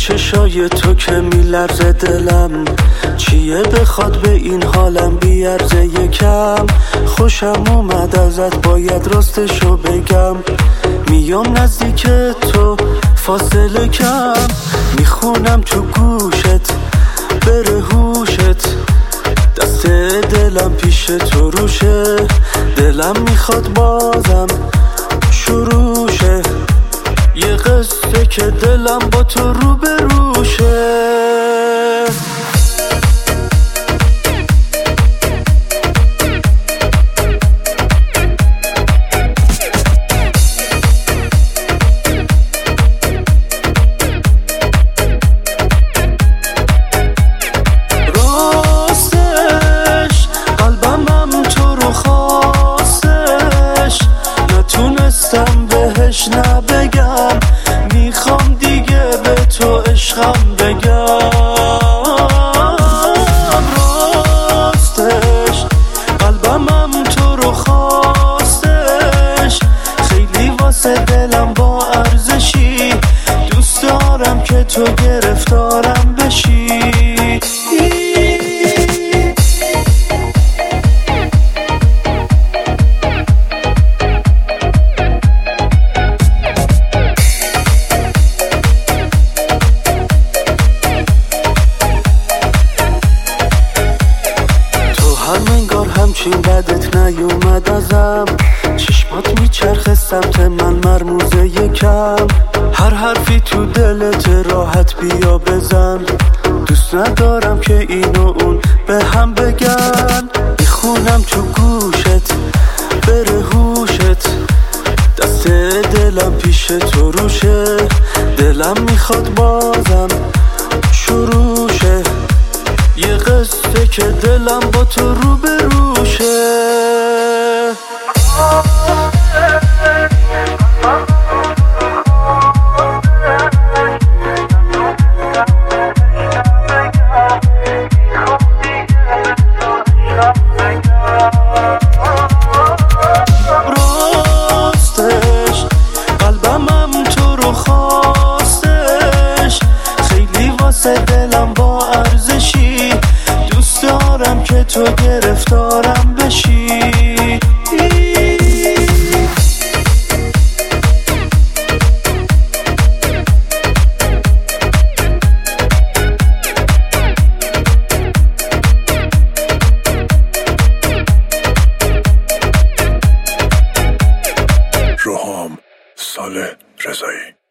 چشای تو که میلرزه دلم، چیه بخواد به این حالم بیارزه یکم. خوشم اومد ازت باید راستشو بگم، میام نزدیک تو فاصله کم، میخونم تو گوشت بره هوشت، دست دلم پیش تو روشه، دلم میخواد بازم شروع شه، یه قصه که دلم با تو رو به روشه. راستش قلبم تو رو خواستش، نتونستم بهش نبگم، میخوام دیگه به تو عشقم بگم. راستش قلبم تو رو خواستش، خیلی واسه دلم با ارزشی، دوست دارم که تو گرفتارم بشی. انگار همچین بدت نیومد ازم، چشمات میچرخه سمت من مرموزه یکم، هر حرفی تو دلت راحت بیا بزن، دوست ندارم که اینو اون به هم بگن، میخونم تو گوشت بره هوشت، دست دلم پیش تو روشه، دلم میخواد بازم شروع شه، یه قصه که دلم با تو رو به روشه. راستش قلبم تو رو خواستش، خیلی واسه دلم با ارزشی، دوست دارم که تو گرفتارم بشی. روحام صالح رضایی.